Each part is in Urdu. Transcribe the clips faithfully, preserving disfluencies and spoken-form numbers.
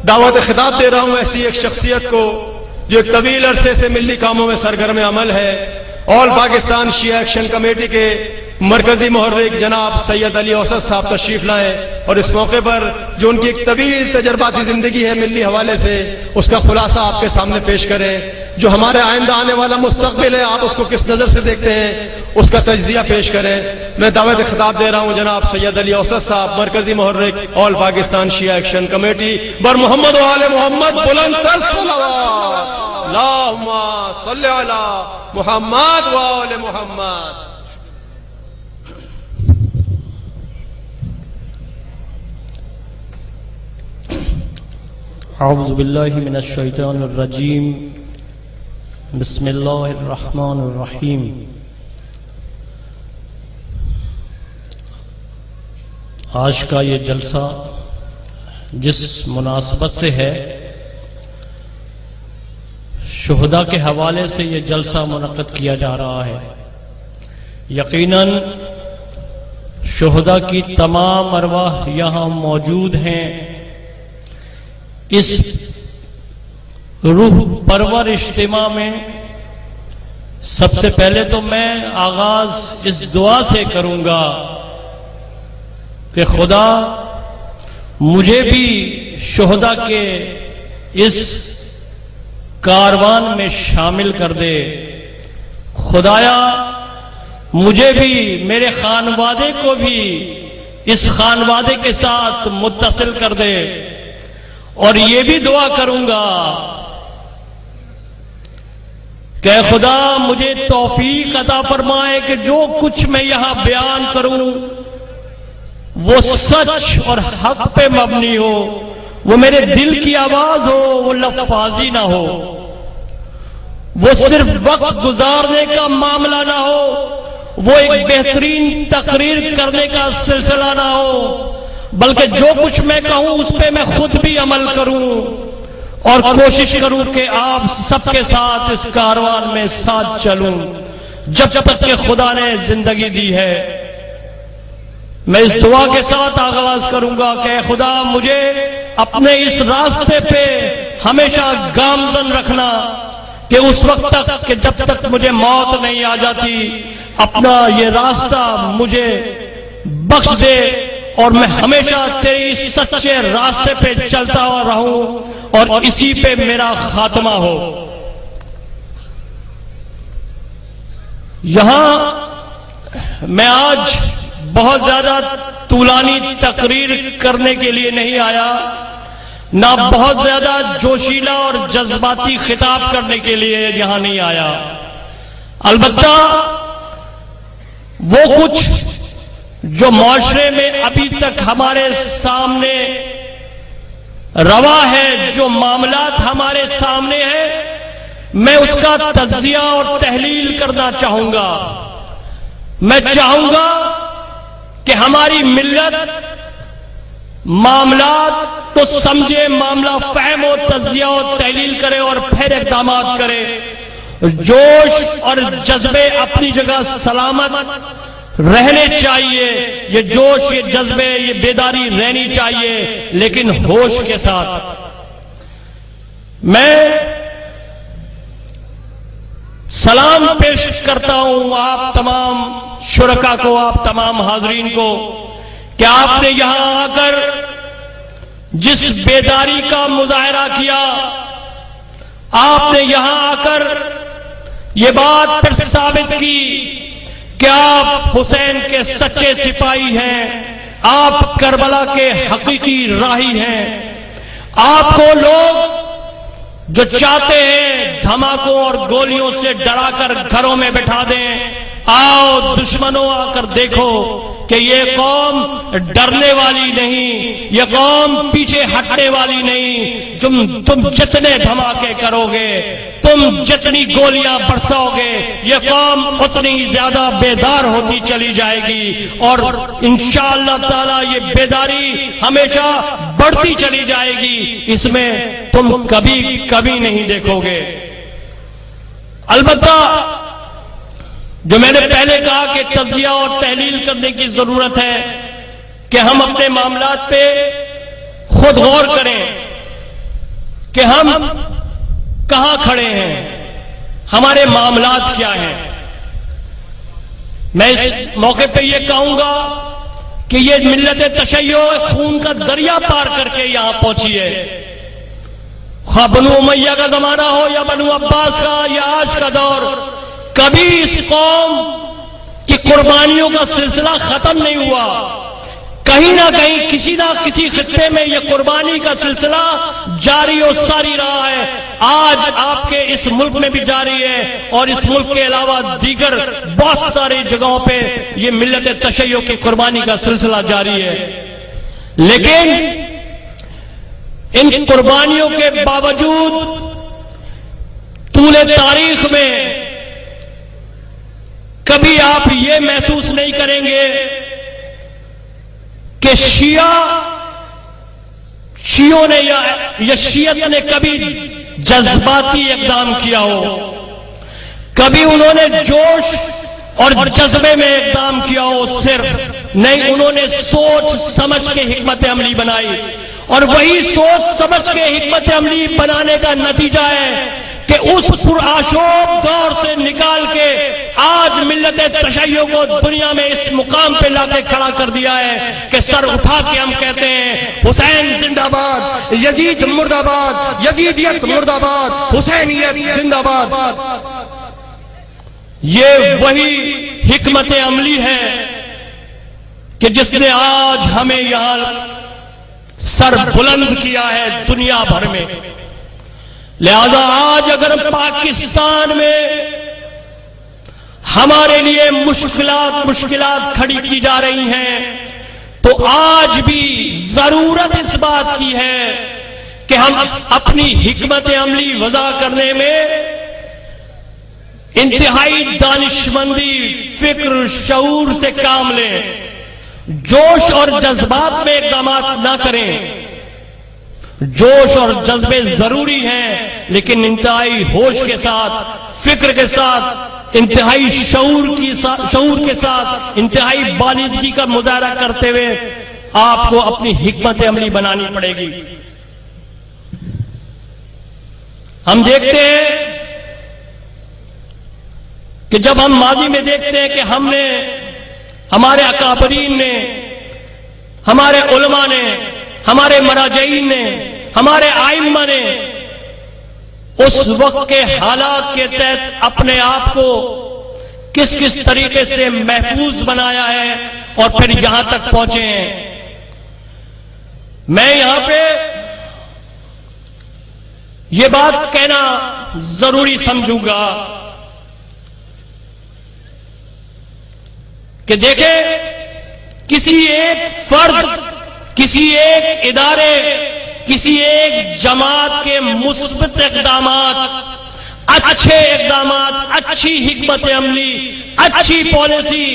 دعوت خطاب دے رہا ہوں ایسی ایک شخصیت کو جو ایک طویل عرصے سے ملی کاموں میں سرگرم عمل ہے. All Pakistan Shia action committee کے مرکزی محرک جناب سید علی اوسط صاحب تشریف لائے اور اس موقع پر جو ان کی ایک طویل تجرباتی زندگی ہے ملی حوالے سے اس کا خلاصہ آپ کے سامنے پیش کریں. جو ہمارے آئندہ آنے والا مستقبل ہے آپ اس کو کس نظر سے دیکھتے ہیں اس کا تجزیہ پیش کریں. میں دعوت خطاب دے رہا ہوں جناب سید علی اوسط صاحب مرکزی محرک all Pakistan Shia action committee. بر محمد و آل محمد بلند تر صلوات. اللہم صلی علی محمد و آل محمد. اعوذ باللہ من الشیطان الرجیم. بسم اللہ الرحمن الرحیم. آج کا یہ جلسہ جس مناسبت سے ہے، شہداء کے حوالے سے یہ جلسہ منعقد کیا جا رہا ہے. یقیناً شہداء کی تمام ارواح یہاں موجود ہیں. اس روح پرور اجتماع میں سب سے پہلے تو میں آغاز اس دعا سے کروں گا کہ خدا مجھے بھی شہداء کے اس کاروان میں شامل کر دے. خدایا مجھے بھی، میرے خانوادے کو بھی اس خانوادے کے ساتھ متصل کر دے. اور یہ بھی دعا کروں گا کہ خدا مجھے توفیق عطا فرمائے کہ جو کچھ میں یہاں بیان کروں وہ سچ اور حق پہ مبنی ہو، وہ میرے دل کی آواز ہو، وہ لفاظی نہ ہو، وہ صرف وقت گزارنے کا معاملہ نہ ہو، وہ ایک بہترین تقریر کرنے کا سلسلہ نہ ہو، بلکہ جو کچھ میں کہوں اس پہ میں خود بھی عمل کروں اور کوشش کروں کہ آپ سب کے ساتھ اس کاروان میں ساتھ چلوں جب تک کہ خدا نے زندگی دی ہے. میں اس دعا کے ساتھ آغاز کروں گا کہ خدا مجھے اپنے اس راستے پہ ہمیشہ گامزن رکھنا کہ اس وقت تک کہ جب تک مجھے موت نہیں آ جاتی اپنا یہ راستہ مجھے بخش دے اور میں ہمیشہ تیری اس سچے راستے پہ چلتا رہوں اور اسی پہ میرا خاتمہ ہو. یہاں میں آج بہت زیادہ طولانی تقریر کرنے کے لیے نہیں آیا، نہ بہت زیادہ جوشیلا اور جذباتی خطاب کرنے کے لیے یہاں نہیں آیا. البتہ وہ کچھ جو معاشرے میں ابھی تک ہمارے سامنے روا ہے، جو معاملات ہمارے سامنے ہیں، میں اس کا تجزیہ اور تحلیل کرنا چاہوں گا. میں چاہوں گا کہ ہماری ملت معاملات کو سمجھے، معاملہ فہم و تجزیہ و تحلیل کرے اور پھر اقدامات کرے. جوش اور جذبے اپنی جگہ سلامت رہنے چاہیے، یہ جوش، یہ جذبے، یہ بیداری رہنی چاہیے، لیکن ہوش کے ساتھ. میں سلام پیش کرتا ہوں آپ تمام شرکا کو، آپ تمام حاضرین کو کہ آپ نے یہاں آ کر جس بیداری کا مظاہرہ کیا، آپ نے یہاں آ کر یہ بات پھر ثابت کی کہ آپ حسین کے سچے سپاہی ہیں، آپ کربلا کے حقیقی راہی ہیں. آپ کو لوگ جو چاہتے ہیں دھماکوں اور گولیوں سے ڈرا کر گھروں میں بٹھا دیں، آؤ دشمنوں آ کر دیکھو کہ یہ قوم ڈرنے والی نہیں، یہ قوم پیچھے ہٹنے والی نہیں. تم تم جتنے دھماکے کرو گے، تم جتنی گولیاں برساؤ گے، یہ قوم اتنی زیادہ بیدار ہوتی چلی جائے گی اور انشاءاللہ تعالی یہ بیداری ہمیشہ بڑھتی چلی جائے گی. اس میں تم کبھی کبھی نہیں دیکھو گے. البتہ جو میں نے پہلے کہا کہ تجزیہ اور تحلیل کرنے کی ضرورت ہے کہ ہم اپنے معاملات پہ خود غور کریں. کہ ہم کہاں کھڑے ہیں، ہمارے معاملات کیا ہیں۔ میں اس موقع پہ یہ کہوں گا کہ یہ ملت تشیع خون کا دریا پار کر کے یہاں پہنچی ہے، خواہ بنو امیہ کا زمانہ ہو یا بنو عباس کا یا آج کا دور، کبھی اس قوم کی قربانیوں کا سلسلہ ختم نہیں ہوا۔ کہیں نہ کہیں کسی نہ کسی خطے میں یہ قربانی کا سلسلہ جاری و ساری رہا ہے، آج آپ کے اس ملک میں بھی جاری ہے، اور اس ملک کے علاوہ دیگر بہت ساری جگہوں پہ یہ ملت تشیع کی قربانی کا سلسلہ جاری ہے۔ لیکن ان قربانیوں کے باوجود طول تاریخ میں کبھی آپ یہ محسوس نہیں کریں گے کہ شیعہ شیعوں نے یا شیعت نے کبھی جذباتی اقدام کیا ہو، کبھی انہوں نے جوش اور جذبے میں اقدام کیا ہو، صرف نہیں، انہوں نے سوچ سمجھ کے حکمت عملی بنائی، اور وہی سوچ سمجھ کے حکمت عملی بنانے کا نتیجہ ہے کہ اس پرآشوب دور سے نکال کے آج ملت تشیع کو دنیا میں اس مقام پہ لا کے کھڑا کر دیا ہے کہ سر اٹھا کے ہم کہتے ہیں حسین زندہ باد، یزید مرد آباد، یزیدیت مرد آباد، حسینیت زندہ باد۔ یہ وہی حکمت عملی ہے کہ جس نے آج ہمیں یہاں سر بلند کیا ہے دنیا بھر میں۔ لہذا آج اگر پاکستان میں ہمارے لیے مشکلات مشکلات کھڑی کی جا رہی ہیں تو آج بھی ضرورت اس بات کی ہے کہ ہم اپنی حکمت عملی وضع کرنے میں انتہائی دانشمندی، فکر، شعور سے کام لیں، جوش اور جذبات میں اقدامات نہ کریں۔ جوش اور جذبے ضروری ہیں لیکن انتہائی ہوش کے ساتھ، فکر کے ساتھ، انتہائی شعور کی شعور کے ساتھ، انتہائی بالغی کا مظاہرہ کرتے ہوئے آپ کو اپنی حکمت عملی بنانی پڑے گی۔ ہم دیکھتے ہیں کہ جب ہم ماضی میں دیکھتے ہیں کہ ہم نے، ہمارے اکابرین نے، ہمارے علماء نے، ہمارے مراجعین نے، ہمارے ائمہ نے اس وقت کے حالات کے تحت اپنے آپ کو کس کس طریقے سے محفوظ بنایا ہے اور پھر یہاں تک پہنچے ہیں۔ میں یہاں پہ یہ بات کہنا ضروری سمجھوں گا کہ دیکھیں، کسی ایک فرد، کسی ایک ادارے، کسی ایک جماعت کے مثبت اقدامات، اچھے اقدامات، اچھی حکمت عملی، اچھی پالیسی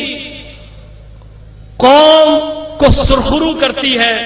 قوم کو سرخرو کرتی ہے،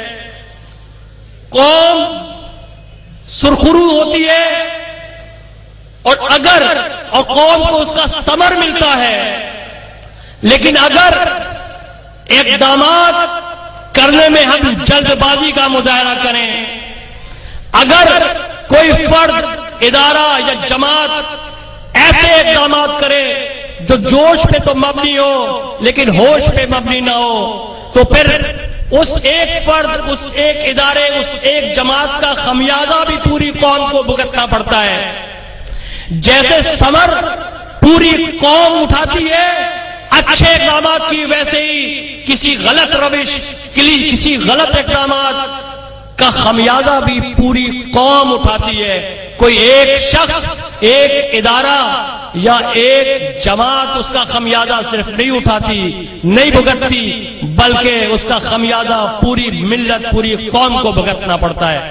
قوم سرخرو ہوتی ہے، اور اگر اور قوم کو اس کا ثمر ملتا ہے۔ لیکن اگر اقدامات کرنے میں ہم جلد بازی کا مظاہرہ کریں، اگر کوئی فرد، ادارہ یا جماعت ایسے اقدامات کرے جو جوش پہ تو مبنی ہو لیکن ہوش پہ مبنی نہ ہو، تو پھر اس ایک فرد، اس ایک ادارے، اس ایک جماعت کا خمیازہ بھی پوری قوم کو بھگتنا پڑتا ہے۔ جیسے ثمر پوری قوم اٹھاتی ہے اچھے اقدامات کی، ویسے ہی کسی غلط روش، کسی غلط اقدامات کا خمیازہ بھی پوری قوم اٹھاتی ہے۔ کوئی ایک شخص، ایک ادارہ یا ایک جماعت اس کا خمیازہ صرف نہیں اٹھاتی، نہیں بھگتتی، بلکہ اس کا خمیازہ پوری ملت، پوری قوم کو بھگتنا پڑتا ہے۔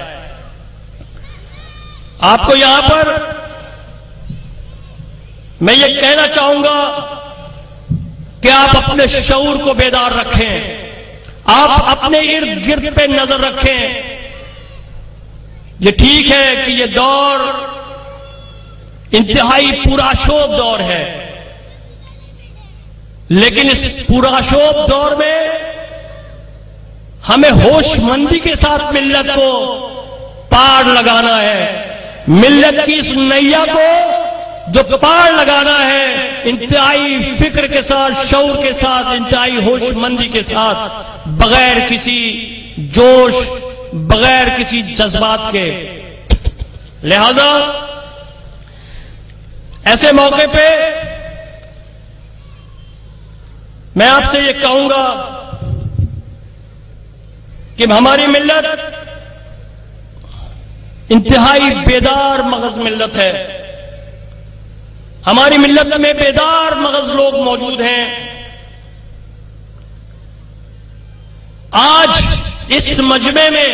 آپ کو یہاں پر میں یہ کہنا چاہوں گا کہ آپ اپنے شعور کو بیدار رکھیں، آپ اپنے ارد گرد پہ نظر رکھیں۔ یہ ٹھیک ہے کہ یہ دور انتہائی پرآشوب دور ہے، لیکن اس پرآشوب دور میں ہمیں ہوش مندی کے ساتھ ملت کو پار لگانا ہے، ملت کی اس نیا کو جو پار لگانا ہے انتہائی فکر کے ساتھ، شعور کے ساتھ، انتہائی ہوش مندی کے ساتھ، بغیر کسی جوش، بغیر کسی جذبات کے۔ لہذا ایسے موقع پہ میں آپ سے یہ کہوں گا کہ ہماری ملت انتہائی بیدار مغز ملت ہے، ہماری ملت میں بیدار مغز لوگ موجود ہیں۔ آج اس مجمع میں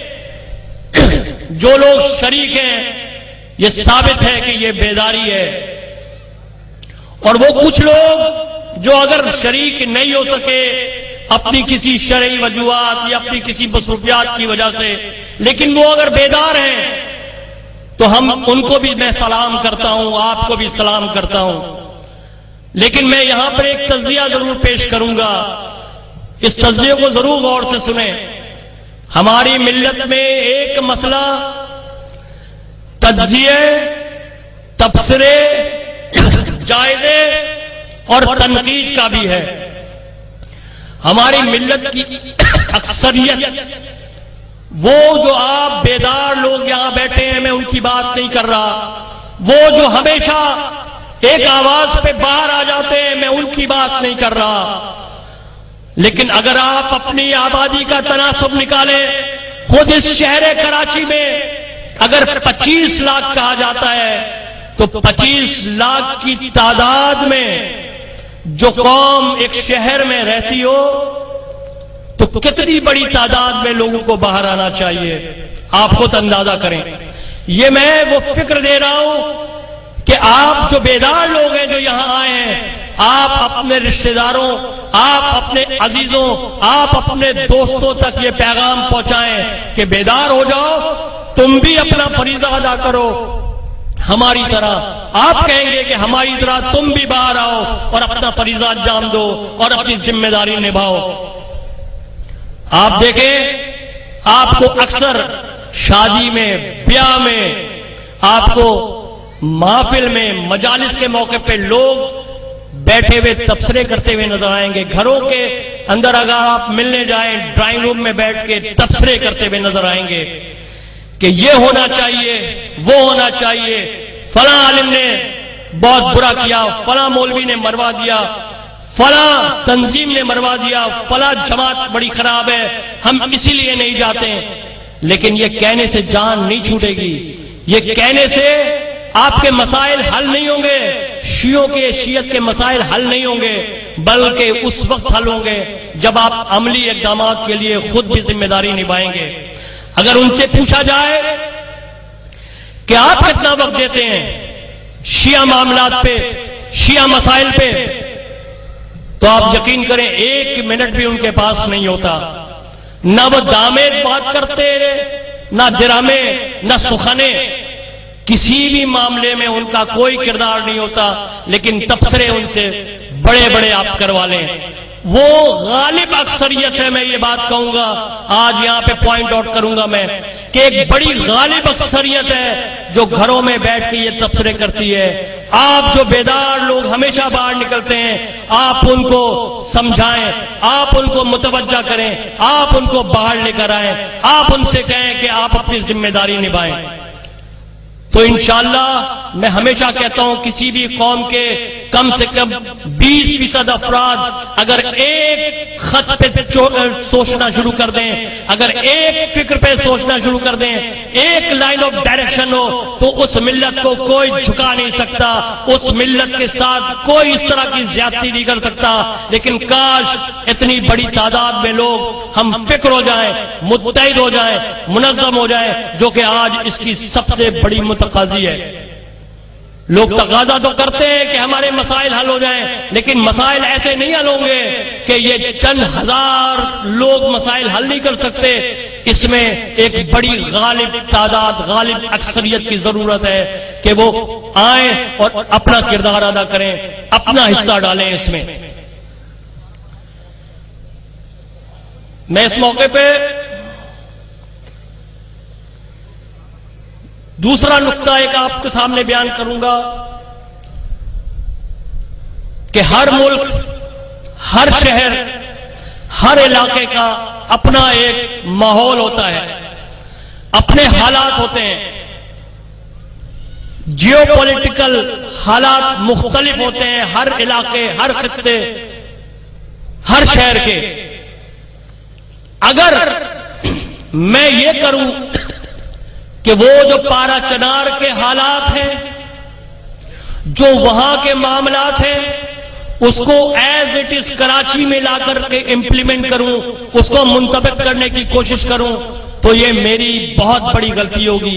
جو لوگ شریک ہیں یہ ثابت ہے کہ یہ بیداری ہے، اور وہ کچھ لوگ جو اگر شریک نہیں ہو سکے اپنی کسی شرعی وجوہات یا اپنی کسی مصروفیات کی وجہ سے، لیکن وہ اگر بیدار ہیں تو ہم ان کو بھی میں سلام کرتا ہوں، آپ کو بھی سلام کرتا ہوں۔ لیکن میں یہاں پر ایک تجزیہ ضرور پیش کروں گا، اس تجزیے کو ضرور غور سے سنیں۔ ہماری ملت میں ایک مسئلہ تجزیے، تبصرے، جائزے اور تنقید کا بھی ہے۔ ہماری ملت کی اکثریت، وہ جو آپ بیدار لوگ یہاں بیٹھے ہیں، میں ان کی بات نہیں کر رہا، وہ جو ہمیشہ ایک آواز پہ باہر آ جاتے ہیں، میں ان کی بات نہیں کر رہا، لیکن اگر آپ اپنی آبادی کا تناسب نکالیں، خود اس شہر کراچی میں اگر پچیس لاکھ کہا جاتا ہے تو پچیس لاکھ کی تعداد میں جو قوم ایک شہر میں رہتی ہو تو کتنی بڑی تعداد میں لوگوں کو باہر آنا چاہیے، آپ خود اندازہ کریں۔ یہ میں وہ فکر دے رہا ہوں کہ آپ جو بیدار لوگ ہیں جو یہاں آئے ہیں، آپ اپنے رشتہ داروں، آپ اپنے عزیزوں، آپ اپنے دوستوں تک یہ پیغام پہنچائیں کہ بیدار ہو جاؤ، تم بھی اپنا فریضہ ادا کرو ہماری طرح۔ آپ کہیں گے کہ ہماری طرح تم بھی باہر آؤ اور اپنا فریضہ انجام دو اور اپنی ذمہ داری نبھاؤ۔ آپ دیکھیں، آپ کو اکثر شادی میں، بیاہ میں، آپ کو محفل میں، مجالس کے موقع پہ لوگ بیٹھے ہوئے تبصرے کرتے ہوئے نظر آئیں گے۔ گھروں کے اندر اگر آپ ملنے جائیں، ڈرائنگ روم میں بیٹھ کے تبصرے کرتے ہوئے نظر آئیں گے کہ یہ ہونا چاہیے، وہ ہونا چاہیے، فلاں عالم نے بہت برا کیا، فلاں مولوی نے مروا دیا، فلاں تنظیم نے مروا دیا، فلاں جماعت بڑی خراب ہے، ہم اسی لیے نہیں جاتے ہیں۔ لیکن یہ کہنے سے جان نہیں چھوٹے گی، یہ کہنے سے آپ کے مسائل حل نہیں ہوں گے، شیعوں کے، شیعت کے مسائل حل نہیں ہوں گے، بلکہ اس وقت حل ہوں گے جب آپ عملی اقدامات کے لیے خود بھی ذمہ داری نبھائیں گے۔ اگر ان سے پوچھا جائے کہ آپ کتنا وقت دیتے ہیں شیعہ معاملات پہ، شیعہ مسائل پہ، تو آپ یقین کریں ایک منٹ بھی ان کے پاس نہیں ہوتا۔ نہ وہ دامید بات کرتے، نہ درامے، نہ سخنے، کسی بھی معاملے میں ان کا کوئی کردار نہیں ہوتا، لیکن تبصرے ان سے بڑے بڑے آپ کروا لیں۔ وہ غالب اکثریت ہے، میں یہ بات کہوں گا، آج یہاں پہ پوائنٹ آؤٹ کروں گا میں، کہ ایک بڑی غالب اکثریت ہے جو گھروں میں بیٹھ کے یہ تبصرے کرتی ہے۔ آپ جو بیدار لوگ ہمیشہ باہر نکلتے ہیں، آپ ان کو سمجھائیں، آپ ان کو متوجہ کریں، آپ ان کو باہر لے کر آئیں، آپ ان سے کہیں کہ آپ اپنی ذمہ داری نبھائیں۔ تو انشاءاللہ میں ہمیشہ کہتا ہوں کسی بھی قوم کے کم سے کم بیس فیصد افراد اگر ایک خط پہ سوچنا شروع کر دیں، اگر ایک فکر پہ سوچنا شروع کر دیں، ایک لائن آف ڈائریکشن ہو، تو اس ملت کو کوئی جھکا نہیں سکتا، اس ملت کے ساتھ کوئی اس طرح کی زیادتی نہیں کر سکتا۔ لیکن کاش اتنی بڑی تعداد میں لوگ ہم فکر ہو جائیں، متحد ہو جائیں، منظم ہو جائیں، جو کہ آج اس کی سب سے بڑی تقاضی ہے۔ لوگ تقاضا تو کرتے ہیں کہ ہمارے مسائل حل ہو جائیں، لیکن مسائل ایسے نہیں حل ہوں گے کہ یہ چند ہزار لوگ مسائل حل نہیں کر سکتے۔ اس میں ایک بڑی غالب تعداد، غالب اکثریت کی ضرورت ہے کہ وہ آئیں اور اپنا کردار ادا کریں، اپنا حصہ ڈالیں اس میں۔ میں اس موقع پہ دوسرا نقطہ ایک آپ کے سامنے بیان کروں گا کہ ہر ملک، ہر شہر، ہر علاقے کا اپنا ایک ماحول ہوتا ہے، اپنے حالات ہوتے ہیں، جیو پولیٹیکل حالات مختلف ہوتے ہیں ہر علاقے، ہر خطے، ہر شہر کے۔ اگر میں یہ کروں کہ وہ جو پارا چنار کے حالات ہیں، جو وہاں کے معاملات ہیں، اس کو ایز اٹ از کراچی میں لا کر کے امپلیمنٹ کروں، اس کو منطبق کرنے کی کوشش کروں، تو یہ میری بہت بڑی غلطی ہوگی۔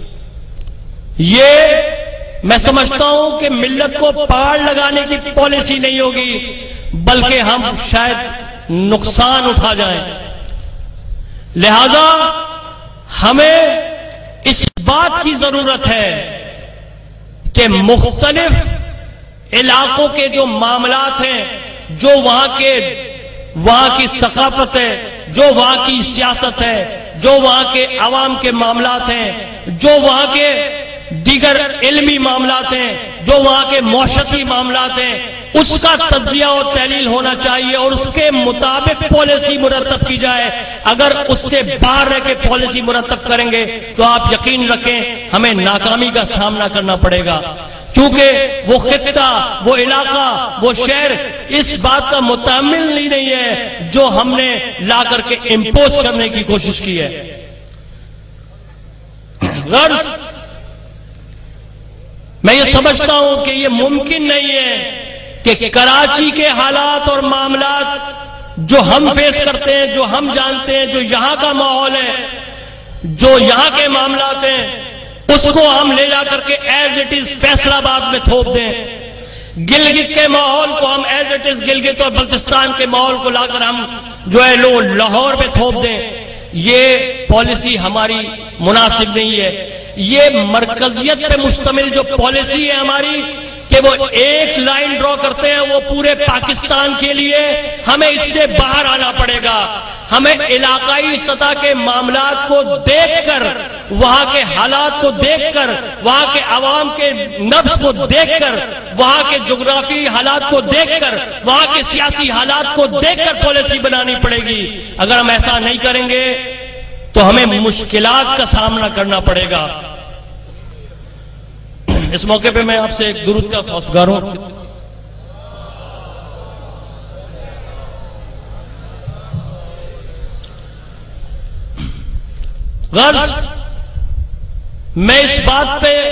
یہ میں سمجھتا ہوں کہ ملت کو پاڑ لگانے کی پالیسی نہیں ہوگی، بلکہ ہم شاید نقصان اٹھا جائیں۔ لہذا ہمیں اس بات کی ضرورت ہے کہ مختلف علاقوں کے جو معاملات ہیں، جو وہاں کے وہاں کی ثقافت ہے، جو وہاں کی سیاست ہے، جو وہاں کے عوام کے معاملات ہیں، جو وہاں کے دیگر علمی معاملات ہیں، جو وہاں کے معاشرتی معاملات ہیں، اس کا تجزیہ و تحلیل ہونا چاہیے اور اس کے مطابق پالیسی مرتب کی جائے۔ اگر اس سے باہر رہ کے پالیسی مرتب کریں گے تو آپ یقین رکھیں ہمیں ناکامی کا سامنا کرنا پڑے گا، کیونکہ وہ خطہ، وہ علاقہ، وہ شہر اس بات کا متحمل ہی نہیں ہے جو ہم نے لا کر کے امپوز کرنے کی کوشش کی ہے۔ غرض میں یہ سمجھتا ہوں کہ یہ ممکن نہیں ہے کہ کراچی کے حالات اور معاملات جو ہم فیس کرتے ہیں، جو ہم جانتے ہیں، جو یہاں کا ماحول ہے، جو یہاں کے معاملات ہیں، اس کو ہم لے جا کر کے ایز اٹ از فیصلہ آباد میں تھوپ دیں۔ گلگت کے ماحول کو ہم ایز اٹ از گلگت اور بلتستان کے ماحول کو لا کر ہم جو ہے لو لاہور میں تھوپ دیں، یہ پالیسی ہماری مناسب نہیں ہے۔ یہ مرکزیت پہ مشتمل جو پالیسی ہے ہماری کہ وہ ایک لائن ڈرا کرتے ہیں وہ پورے پاکستان کے لیے، ہمیں اس سے باہر آنا پڑے گا۔ ہمیں علاقائی سطح کے معاملات کو دیکھ کر، وہاں کے حالات کو دیکھ کر، وہاں کے عوام کے نبض کو دیکھ کر، وہاں کے جغرافی حالات کو دیکھ کر، وہاں کے سیاسی حالات کو دیکھ کر پالیسی بنانی پڑے گی۔ اگر ہم ایسا نہیں کریں گے تو ہمیں مشکلات کا سامنا کرنا پڑے گا۔ اس موقع پہ میں آپ سے ایک درود کا خواستگار ہوں۔ غرض میں اس بات پہ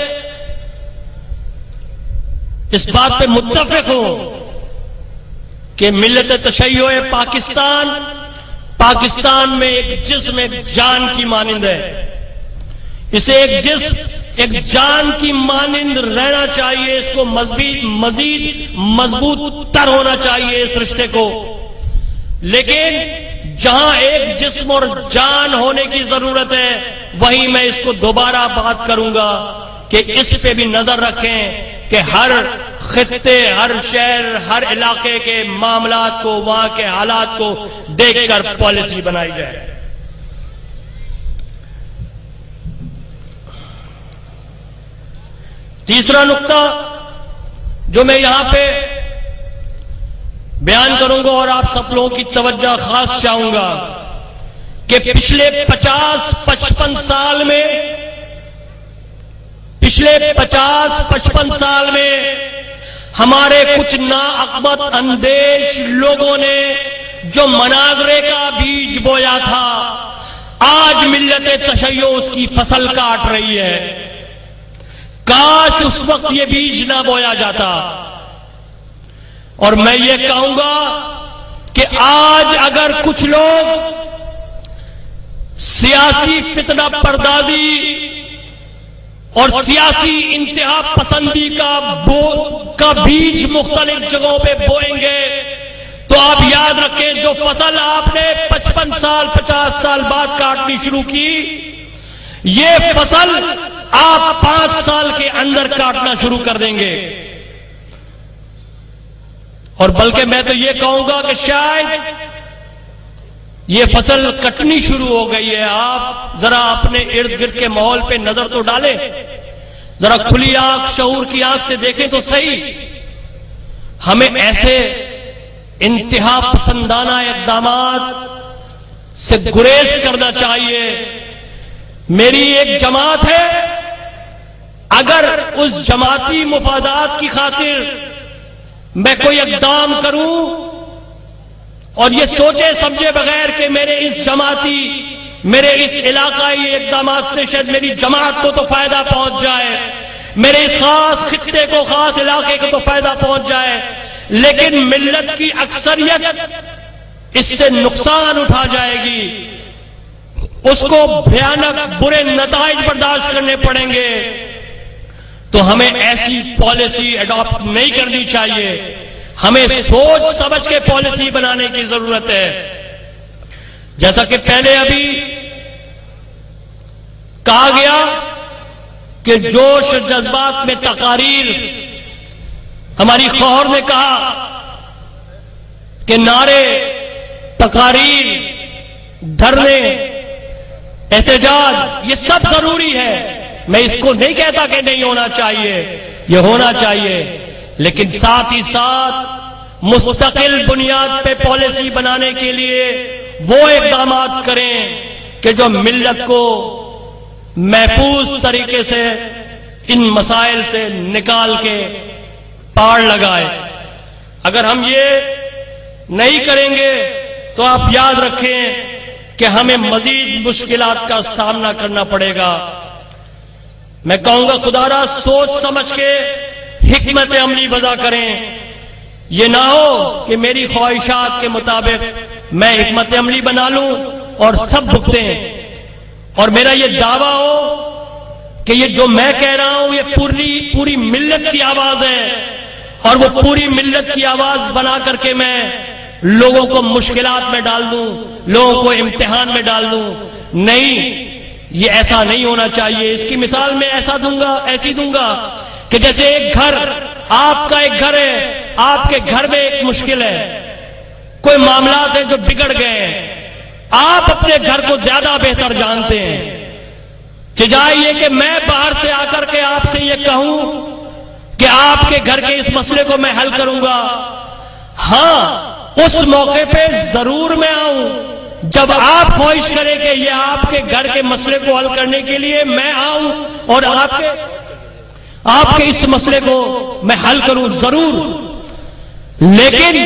اس بات پہ متفق ہوں کہ ملت تشیع پاکستان پاکستان میں ایک جسم، ایک جان کی مانند ہے۔ اسے ایک جسم، ایک جان کی مانند رہنا چاہیے، اس کو مزید مزید مضبوط تر ہونا چاہیے اس رشتے کو۔ لیکن جہاں ایک جسم اور جان ہونے کی ضرورت ہے، وہیں میں اس کو دوبارہ بات کروں گا کہ اس پہ بھی نظر رکھیں کہ ہر خطے، ہر شہر، ہر علاقے کے معاملات کو، وہاں کے حالات کو دیکھ کر پالیسی بنائی جائے۔ تیسرا نقطہ جو میں یہاں پہ بیان کروں گا اور آپ سب لوگوں کی توجہ خاص چاہوں گا کہ پچھلے پچاس پچپن سال میں پچھلے پچاس پچپن سال میں ہمارے کچھ ناعقبت اندیش لوگوں نے جو مناظرے کا بیج بویا تھا، آج ملت تشیع اس کی فصل کاٹ رہی ہے۔ کاش اس وقت یہ بیج نہ بویا جاتا۔ اور میں یہ کہوں گا کہ آج اگر کچھ لوگ سیاسی فتنہ پردازی اور سیاسی انتہا پسندی کا بو کا بیج مختلف جگہوں پہ بوئیں گے تو آپ یاد رکھیں جو فصل آپ نے پچپن سال پچاس سال بعد کاٹنی شروع کی، یہ فصل آپ پانچ سال کے اندر کاٹنا شروع کر دیں گے۔ اور بلکہ میں تو یہ کہوں گا کہ شاید یہ فصل کٹنی شروع ہو گئی ہے. آپ ذرا اپنے ارد گرد کے ماحول پہ نظر تو ڈالیں, ذرا کھلی آنکھ, شعور کی آنکھ سے دیکھیں تو صحیح. ہمیں ایسے انتہا پسندانہ اقدامات سے گریز کرنا چاہیے. میری ایک جماعت ہے, اگر اس جماعتی مفادات کی خاطر میں کوئی اقدام کروں اور یہ سوچے سمجھے بغیر کہ میرے اس جماعتی میرے اس علاقائی اقدامات سے شاید میری جماعت کو تو فائدہ پہنچ جائے, میرے اس خاص خطے کو, خاص علاقے کو تو فائدہ پہنچ جائے, لیکن ملت کی اکثریت اس سے نقصان اٹھا جائے گی, اس کو بھیانک برے نتائج برداشت کرنے پڑیں گے, تو ہمیں ایسی پالیسی اڈاپٹ نہیں کرنی چاہیے. ہمیں سوچ سمجھ کے پالیسی بنانے کی ضرورت ہے. جیسا کہ پہلے ابھی کہا گیا کہ جوش جذبات میں تقاریر, ہماری خور نے کہا کہ نعرے, تقاریر, دھرنے, احتجاج یہ سب ضروری ہے. میں اس کو نہیں کہتا کہ نہیں ہونا چاہیے, یہ ہونا چاہیے, لیکن ساتھ ہی ساتھ مستقل بنیاد پہ پالیسی بنانے کے لیے وہ اقدامات کریں کہ جو ملت کو محفوظ طریقے سے ان مسائل سے نکال کے پار لگائے. اگر ہم یہ نہیں کریں گے تو آپ یاد رکھیں کہ ہمیں مزید مشکلات کا سامنا کرنا پڑے گا. میں کہوں گا خدا را سوچ سمجھ کے حکمت عملی وضع کریں. یہ نہ ہو کہ میری خواہشات کے مطابق میں حکمت عملی بنا لوں اور سب بھگتیں, اور میرا یہ دعویٰ ہو کہ یہ جو میں کہہ رہا ہوں یہ پوری پوری ملت کی آواز ہے, اور وہ پوری ملت کی آواز بنا کر کے میں لوگوں کو مشکلات میں ڈال دوں, لوگوں کو امتحان میں ڈال دوں. نہیں, یہ ایسا نہیں ہونا چاہیے. اس کی مثال میں ایسا دوں گا ایسی دوں گا کہ جیسے ایک گھر, آپ کا ایک گھر ہے, آپ کے گھر میں ایک مشکل ہے, کوئی معاملات ہیں جو بگڑ گئے ہیں, آپ اپنے گھر کو زیادہ بہتر جانتے ہیں. چجائے یہ کہ میں باہر سے آ کر کے آپ سے یہ کہوں کہ آپ کے گھر کے اس مسئلے کو میں حل کروں گا. ہاں, اس موقع پہ ضرور میں آؤں جب آپ خواہش کریں کہ یہ آپ کے گھر کے مسئلے کو حل کرنے کے لیے میں آؤں اور آپ کے آپ کے اس مسئلے کو میں حل کروں ضرور. لیکن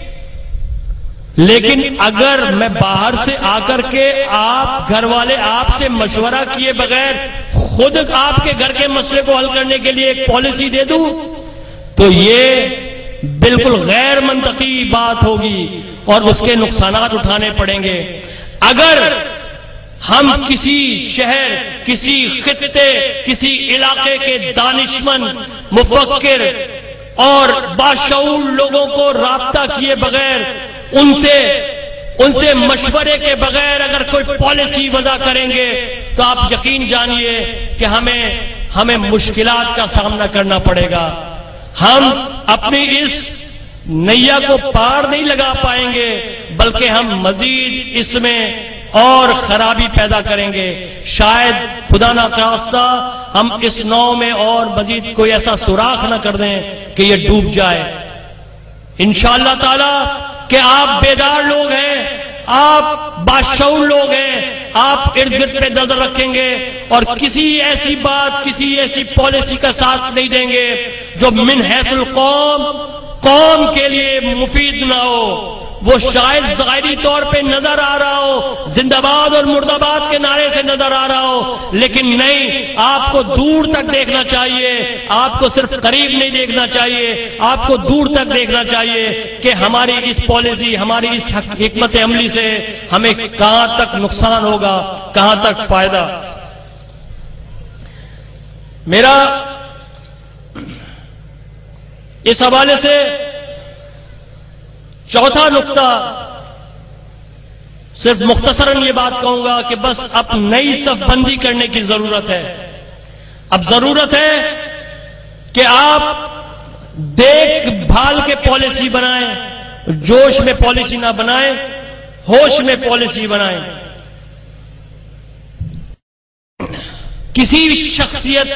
لیکن اگر میں باہر سے آ کر کے آپ گھر والے آپ سے مشورہ کیے بغیر خود آپ کے گھر کے مسئلے کو حل کرنے کے لیے ایک پالیسی دے دوں تو یہ بالکل غیر منطقی بات ہوگی اور اس کے نقصانات اٹھانے پڑیں گے. اگر ہم کسی شہر, کسی خطے, کسی علاقے کے دانشمند, مفکر اور باشعور لوگوں کو رابطہ کیے بغیر, ان سے ان سے مشورے کے بغیر اگر کوئی پالیسی وضع کریں گے تو آپ یقین جانیے کہ ہمیں ہمیں مشکلات کا سامنا کرنا پڑے گا. ہم اپنی اس نیا کو پار نہیں لگا پائیں گے بلکہ ہم مزید اس میں اور خرابی پیدا کریں گے. شاید خدا نہ خواستہ ہم اس نو میں اور مزید کوئی ایسا سوراخ نہ کر دیں کہ یہ ڈوب جائے. انشاءاللہ تعالی کہ آپ بیدار لوگ ہیں, آپ باشعور لوگ ہیں, آپ ارد گرد پہ نظر رکھیں گے اور کسی ایسی بات, کسی ایسی پالیسی کا ساتھ نہیں دیں گے جو من حیث القوم قوم کے لیے مفید نہ ہو. وہ شاید ظاہری طور پہ نظر آ رہا ہو, زندہ باد اور مردہ باد کے نعرے سے نظر آ رہا ہو, لیکن نہیں, آپ کو دور تک دیکھنا چاہیے. آپ کو صرف قریب نہیں دیکھنا چاہیے, آپ کو دور تک دیکھنا چاہیے کہ ہماری اس پالیسی, ہماری اس حکمت عملی سے ہمیں کہاں تک نقصان ہوگا, کہاں تک فائدہ. میرا اس حوالے سے چوتھا نقطہ صرف مختصراً یہ بات کہوں گا کہ بس اب نئی صف بندی کرنے کی ضرورت ہے. اب ضرورت ہے کہ آپ دیکھ بھال کے پالیسی بنائیں, جوش میں پالیسی نہ بنائیں. ہوش میں پالیسی بنائیں. کسی شخصیت،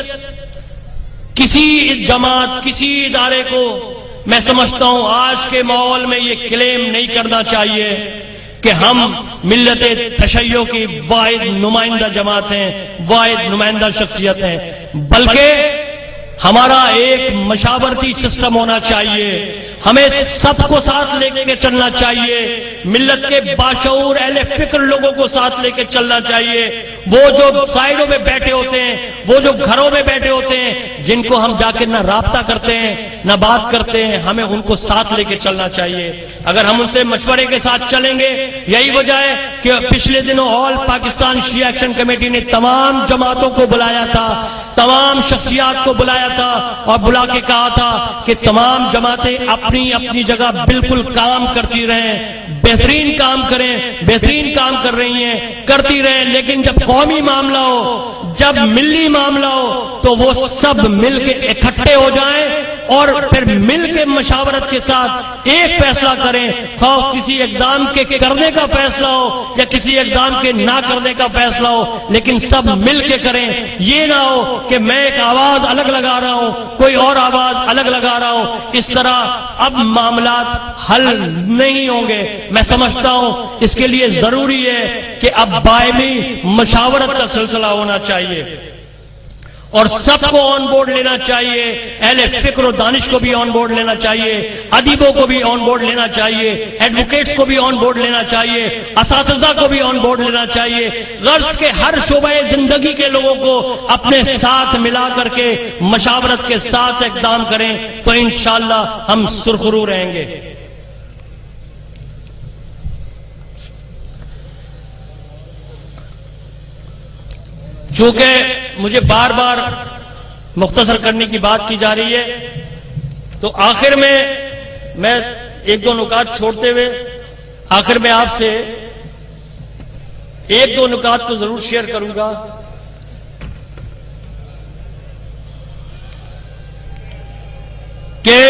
کسی جماعت، کسی ادارے کو میں سمجھتا ہوں آج کے ماحول میں یہ کلیم نہیں کرنا چاہیے کہ ہم ملت تشیع کی واحد نمائندہ جماعت ہیں، واحد نمائندہ شخصیت ہیں، بلکہ ہمارا ایک مشاورتی سسٹم ہونا چاہیے. ہمیں سب کو ساتھ لے کے چلنا چاہیے، ملت کے باشعور اہل فکر لوگوں کو ساتھ لے کے چلنا چاہیے. وہ جو سائیڈوں میں بیٹھے ہوتے ہیں، وہ جو گھروں میں بیٹھے ہوتے ہیں، جن کو ہم جا کے نہ رابطہ کرتے ہیں نہ بات کرتے ہیں، ہمیں ان کو ساتھ لے کے چلنا چاہیے. اگر ہم ان سے مشورے کے ساتھ چلیں گے، یہی وجہ ہے کہ پچھلے دنوں all Pakistan Shia action committee نے تمام جماعتوں کو بلایا تھا، تمام شخصیات کو بلایا تھا اور بلا کے کہا تھا کہ تمام جماعتیں اپنی اپنی جگہ بالکل کام کرتی رہیں، بہترین کام کریں، بہترین کام کر رہی ہیں، کرتی رہیں، لیکن جب قومی معاملہ ہو، جب ملی معاملہ ہو تو وہ سب مل کے اکٹھے ہو جائیں اور پھر مل کے مشاورت کے ساتھ ایک فیصلہ کریں. خواہ کسی اقدام کے کرنے کا فیصلہ ہو یا کسی اقدام کے نہ کرنے کا فیصلہ ہو، لیکن سب مل کے کریں. یہ نہ ہو کہ میں ایک آواز الگ لگا رہا ہوں، کوئی اور آواز الگ لگا رہا ہوں. اس طرح اب معاملات حل نہیں ہوں گے. میں سمجھتا ہوں اس کے لیے ضروری ہے کہ اب باہمی مشاورت کا سلسلہ ہونا چاہیے اور سب کو آن بورڈ لینا چاہیے. اہل فکر و دانش کو بھی آن بورڈ لینا چاہیے، ادیبوں کو بھی آن بورڈ لینا چاہیے، ایڈوکیٹس کو بھی آن بورڈ لینا چاہیے، اساتذہ کو بھی آن بورڈ لینا چاہیے. غرض کے ہر شعبہ زندگی کے لوگوں کو اپنے ساتھ ملا کر کے مشاورت کے ساتھ اقدام کریں تو انشاءاللہ ہم سرخرو رہیں گے. چونکہ مجھے بار بار مختصر کرنے کی بات کی جا رہی ہے تو آخر میں میں ایک دو نکات چھوڑتے ہوئے آخر میں آپ سے ایک دو نکات کو ضرور شیئر کروں گا. کہ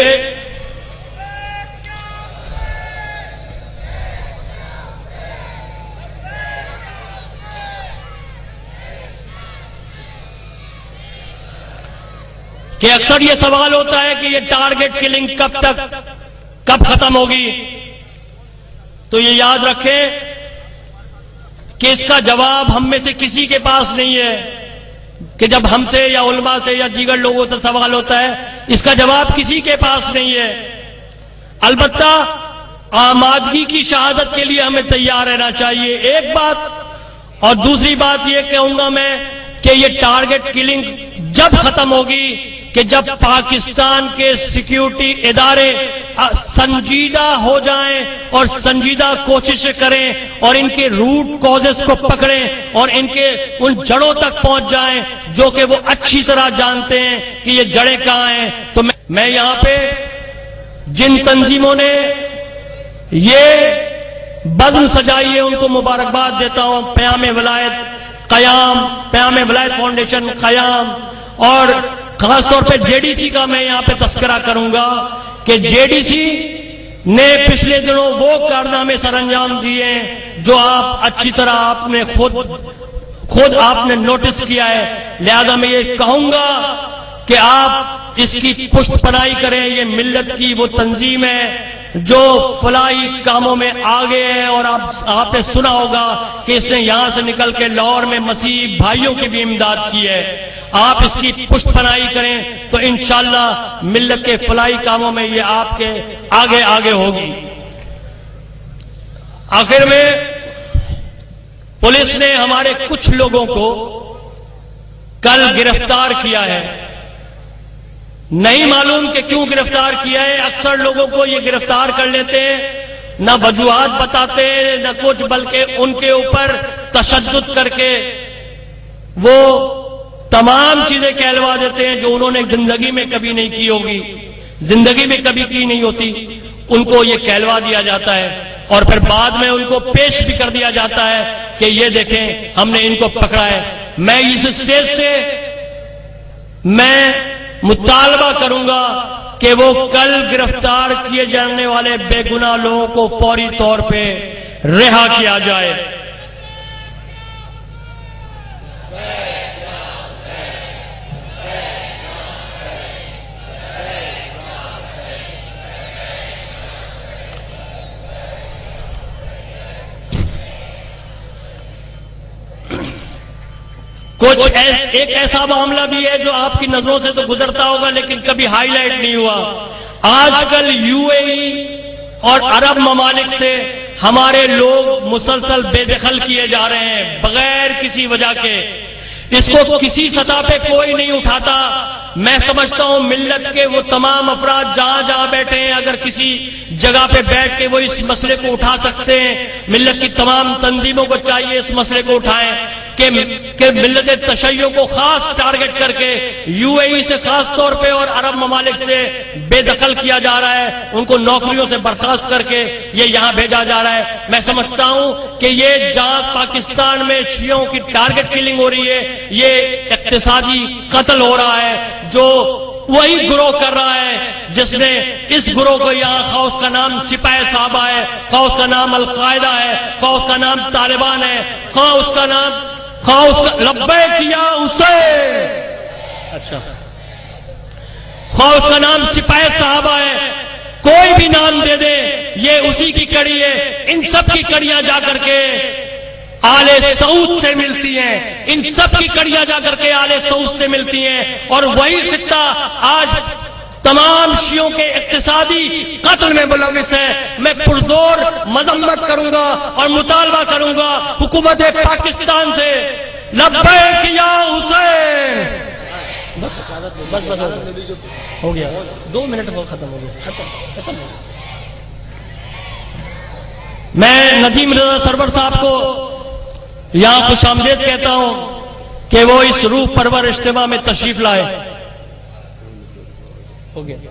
کہ اکثر یہ سوال ہوتا ہے کہ یہ ٹارگٹ کلنگ کب تک کب ختم ہوگی. تو یہ یاد رکھیں کہ اس کا جواب ہم میں سے کسی کے پاس نہیں ہے کہ جب ہم سے یا علماء سے یا دیگر لوگوں سے سوال ہوتا ہے اس کا جواب کسی کے پاس نہیں ہے. البتہ آمادگی کی شہادت کے لیے ہمیں تیار رہنا چاہیے، ایک بات. اور دوسری بات یہ کہوں گا میں کہ یہ ٹارگٹ کلنگ جب ختم ہوگی کہ جب پاکستان کے سیکیورٹی ادارے سنجیدہ ہو جائیں اور سنجیدہ کوشش کریں اور ان کے روٹ کازز کو پکڑیں اور ان کے ان جڑوں تک پہنچ جائیں جو کہ وہ اچھی طرح جانتے ہیں کہ یہ جڑیں کہاں ہیں. تو میں یہاں پہ جن تنظیموں نے یہ بزم سجائی ہے ان کو مبارکباد دیتا ہوں. پیام ولایت قیام، پیام ولایت فاؤنڈیشن قیام، اور خاص طور پہ جے ڈی سی کا میں یہاں پہ تذکرہ کروں گا کہ جے ڈی سی نے پچھلے دنوں وہ کارنامے سر انجام دیے جو آپ اچھی طرح آپ نے خود خود آپ نے نوٹس کیا ہے. لہذا میں یہ کہوں گا کہ آپ اس کی پشت پناہی کریں. یہ ملت کی وہ تنظیم ہے جو فلاحی کاموں میں آگے ہے اور آپ آپ نے سنا ہوگا کہ اس نے یہاں سے نکل کے لاہور میں مسیح بھائیوں کی بھی امداد کی ہے. آپ اس کی پشت پناہی کریں تو انشاءاللہ ملت کے فلاحی کاموں میں یہ آپ کے آگے آگے ہوگی. آخر میں پولیس نے ہمارے کچھ لوگوں کو کل گرفتار کیا ہے. نہیں معلوم کہ کیوں گرفتار کیا ہے. اکثر لوگوں کو یہ گرفتار کر لیتے ہیں، نہ وجوہات بتاتے نہ کچھ، بلکہ ان کے اوپر تشدد کر کے وہ تمام چیزیں کہلوا دیتے ہیں جو انہوں نے زندگی میں کبھی نہیں کی ہوگی، زندگی میں کبھی کی نہیں ہوتی. ان کو یہ کہلوا دیا جاتا ہے اور پھر بعد میں ان کو پیش بھی کر دیا جاتا ہے کہ یہ دیکھیں ہم نے ان کو پکڑا ہے. میں اس اسٹیج سے میں مطالبہ کروں گا کہ وہ کل گرفتار کیے جانے والے بے گناہ لوگوں کو فوری طور پہ رہا کیا جائے۔ کچھ ایک ایسا معاملہ بھی ہے جو آپ کی نظروں سے تو گزرتا ہوگا لیکن کبھی ہائی لائٹ نہیں ہوا۔ آج کل یو اے ای اور عرب ممالک سے ہمارے لوگ مسلسل بے دخل کیے جا رہے ہیں بغیر کسی وجہ کے۔ اس کو کسی سطح پہ کوئی نہیں اٹھاتا۔ میں سمجھتا ہوں ملت کے وہ تمام افراد جہاں جہاں بیٹھے ہیں اگر کسی جگہ پہ بیٹھ کے وہ اس مسئلے کو اٹھا سکتے ہیں، ملت کی تمام تنظیموں کو چاہیے اس مسئلے کو اٹھائیں کہ کہ ملت تشیع کو خاص ٹارگٹ کر کے یو اے ای سے خاص طور پہ اور عرب ممالک سے بے دخل کیا جا رہا ہے، ان کو نوکریوں سے برخاست کر کے یہ یہاں بھیجا جا رہا ہے۔ میں سمجھتا ہوں کہ یہ جہاں پاکستان میں شیعوں کی ٹارگٹ کلنگ ہو رہی ہے، یہ اقتصادی قتل ہو رہا ہے جو وہی گروہ کر رہا ہے جس نے اس گروہ کو یہاں خواہ اس کا نام سپاہ صحابہ ہے، خواہ اس کا نام القاعدہ ہے، خواہ اس کا نام طالبان ہے، خواہ اس کا نام خواہ اس کا لبیک یا حسین، اچھا خواہ اس کا نام سپاہ صحابہ ہے، کوئی بھی نام دے دے یہ اسی کی کڑی ہے۔ ان سب کی کڑیاں جا کر کے آل سعود سے ملتی ہیں، ان سب کی کڑیاں جا کر کے آل سعود سے ملتی ہیں، اور وہی خطہ آج تمام شیعوں کے اقتصادی قتل میں ملوث ہے۔ میں پرزور مذمت کروں گا اور مطالبہ کروں گا حکومت پاکستان سے، لبیک یا حسین۔ بس بس بس ہو گیا، دو منٹ وہ ختم ہو گیا، ختم ختم ہو گیا۔ میں ندیم رضا سرور صاحب کو یہاں خوش آمدید کہتا ہوں کہ وہ اس روح پرور اجتماع میں تشریف لائے۔ ہو گیا۔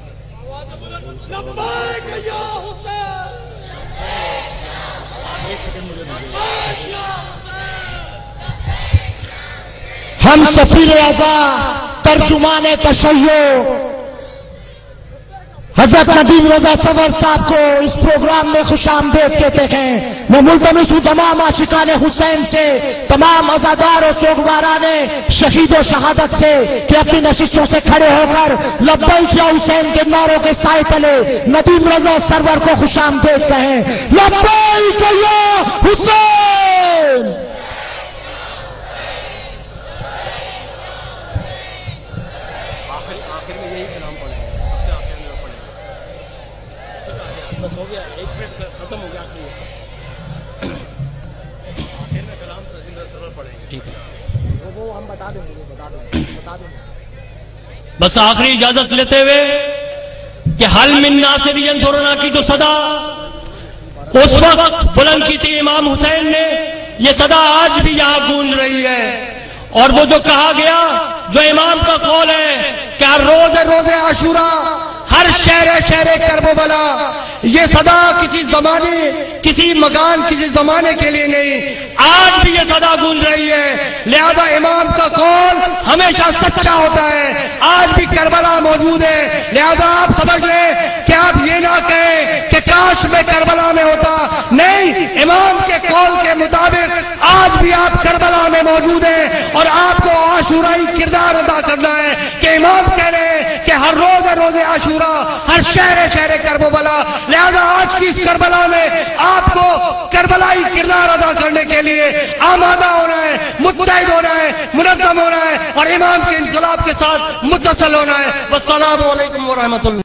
ہم سفیر اعظم ترجمان تشیع حضرت ندیم رضا سرور صاحب کو اس پروگرام میں خوش آمدید کہتے ہیں۔ میں ملتمس ہوں تمام عاشقان حسین سے، تمام عزادار و سوگواران شہید و شہادت سے کہ اپنی نشستوں سے کھڑے ہو کر لبیک یا حسین کے نعروں کے سائے تلے ندیم رضا سرور کو خوش آمدید کہیں۔ لبیک یا حسین۔ بس ہو گیا، ایک منٹ ختم ہو گیا، آخری آخر میں کلام ندیم رضا سرور پڑھیں گے، ٹھیک ہے، وہ ہم بتا دیں گے، بتا دیں گے، بتا دیں گے۔ بس آخری اجازت لیتے ہوئے کہ حل من ناصر ینصرنا کی جو صدا اس وقت بلند کی تھی امام حسین نے، یہ صدا آج بھی یہاں گونج رہی ہے۔ اور وہ جو کہا گیا، جو امام کا قول ہے کہ ہر روز روز عاشورہ، ہر شہر شہر کرب و بلا، یہ صدا کسی زمانے، کسی مکان، کسی زمانے کے لیے نہیں، آج بھی یہ صدا گونج رہی ہے۔ لہذا امام کا قول ہمیشہ سچا ہوتا ہے، آج بھی کربلا موجود ہے۔ لہذا آپ سمجھ لیں کہ آپ یہ نہ کہیں کہ کاش میں کربلا میں ہوتا، نہیں، امام کے قول کے مطابق آج بھی آپ کربلا میں موجود ہیں، اور آپ کو عاشورائی کردار ادا کرنا ہے کہ امام کہہ رہے ہیں کہ ہر روز روز عاشورہ، ہر شہر شہر کرب و بلا، لہذا آج کی اس کربلا میں آپ کو کربلائی کردار ادا کرنے کے لیے آمادہ ہونا ہے، متحد ہونا ہے، منظم ہونا ہے، اور امام کے انقلاب کے ساتھ متصل ہونا ہے۔ والسلام علیکم ورحمۃ اللہ۔